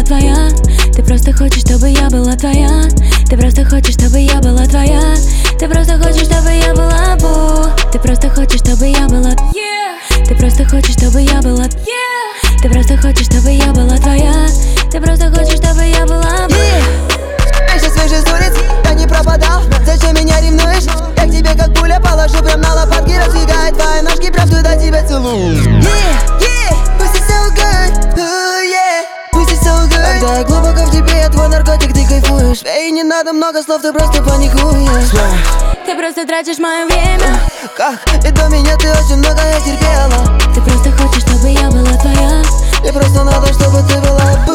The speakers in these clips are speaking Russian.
была твоя. Ты просто хочешь, чтобы я была твоя. Ты просто хочешь, чтобы я была твоя. Ты просто хочешь, чтобы я была бу. Ты просто хочешь, чтобы я была. Ты просто хочешь, чтобы я была. Ты просто хочешь, чтобы я была твоя. Ты просто хочешь, чтобы я была бу. Ты же свежий с улиц, я не пропадал. Зачем меня ревнуешь? Я к тебе как пуля положу прям на лопатки. Раздвигает твои ножки, прям туда тебя целую. Pussy so good, ooh, yeah. Pussy so good. Когда я глубоко в тебе, я твой наркотик, ты кайфуешь. И не надо много слов, ты просто паникуешь. Ты просто тратишь мое время. Как? И до меня ты очень много я терпела. Ты просто хочешь, чтобы я была твоя. Мне просто надо, чтобы ты была бу.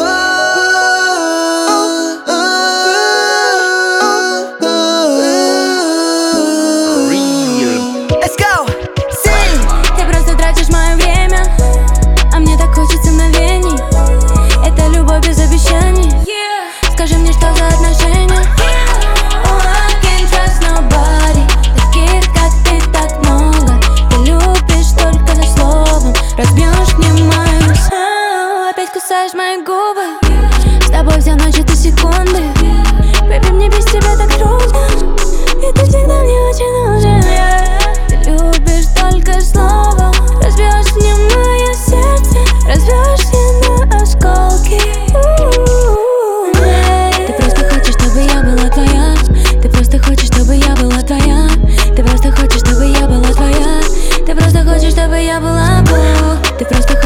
Let's go, sing. Ты просто тратишь мое время, а мне так хочется мгновений. Это любовь без обещаний. Скажи мне, что за отношения. Oh, I can't trust nobody. Таких, как ты, так много. Ты любишь только за словом. Разбьешь мне мою. Опять кусаешь мои губы. С тобой вся ночь, это секунды. Baby, мне без тебя так трудно. И ты всегда мне очень нужен. Ты любишь только словом. Разбьешь мне мое сердце. Разбьешь мне на осколки. Ты просто хочешь, чтобы я была твоя. Ты просто хочешь, чтобы я была твоя. Ты просто хочешь, чтобы я была твоя. Ты просто хочешь, чтобы я была бу. Ты просто